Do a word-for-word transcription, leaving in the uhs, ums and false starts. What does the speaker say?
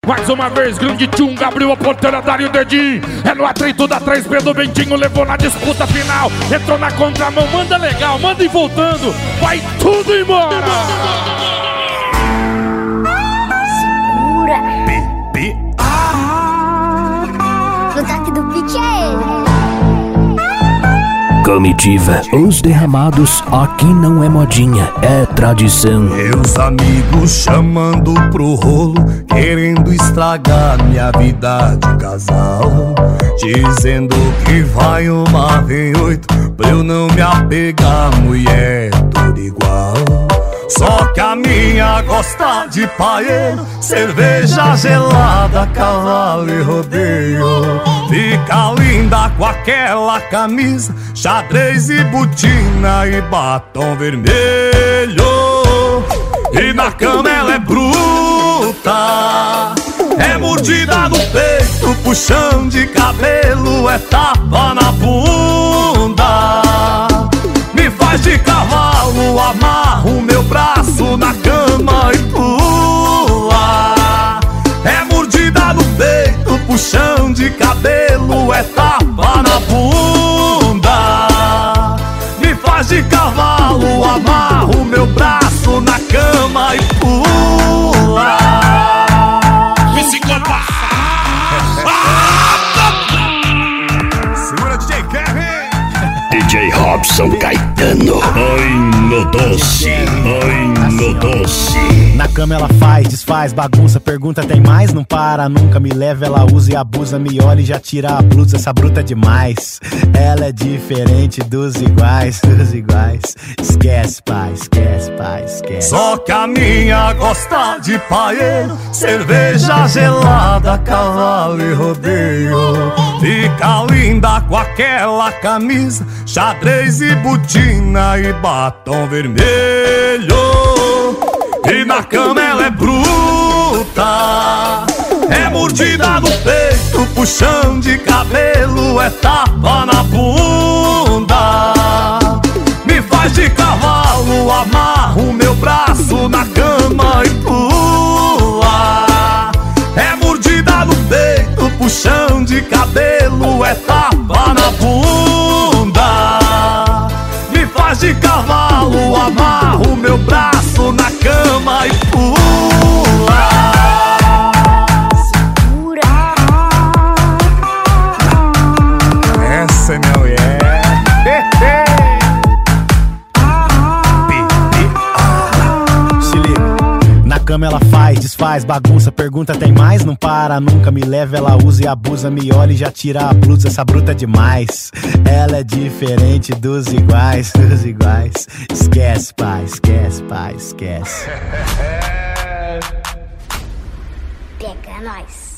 Mais uma vez, grande Tchunga abriu a porteira, Dario o dedinho. É no atrito da três B do Bentinho, levou na disputa final. Entrou na contramão, manda legal, manda e voltando. Vai tudo embora. Segura. P, P, O toque do pitch é ele. Comitiva, os derramados, aqui não é modinha, é tradição. Meus amigos chamando pro rolo, querendo estragar minha vida de casal, dizendo que vai uma vem oito pra eu não me apegar, mulher tudo igual. Só que a minha gosta de paeiro, cerveja gelada, cavalo e rodeio. Fica linda com aquela camisa, xadrez e botina e batom vermelho. E na cama ela é bruta, é mordida no peito, puxão de cabelo, é tapa na bunda. Me faz de cavalo, amarro meu braço na cama e pula. É mordida no peito, puxão de cabelo, é tapa na bunda. Me faz de cavalo, amarro meu braço na cama e pula. Psicopata. Segura D J Kevin. D J Robson Caetano. Ai no doce, ai no doce. Na cama ela faz, desfaz, bagunça, pergunta tem mais, não para, nunca me leva, ela usa e abusa, me olha e já tira a blusa, essa bruta é demais. Ela é diferente dos iguais, dos iguais. Esquece, pai, esquece, pai, esquece. Só que a minha gosta de paeiro, cerveja gelada, cavalo e rodeio. Fica linda com aquela camisa, xadrez e botina e batom vermelho. E na cama ela é bruta, é mordida no peito, puxão de cabelo, é tapa na bunda. Me faz de cavalo, amarro meu braço na cama e pula. É mordida no peito, puxão de cabelo, é tapa na bunda. Me faz de cavalo, amarro meu braço na cama e pula. Segura. Essa é minha mulher. Se liga. Na cama ela faz, desfaz, bagunça, pergunta tem mais, não para, nunca me leva, ela usa e abusa, me olha e já tira a blusa, essa bruta é demais. Ela é diferente dos iguais, dos iguais. Esquece, pai, esquece, pai, esquece. Pega nós.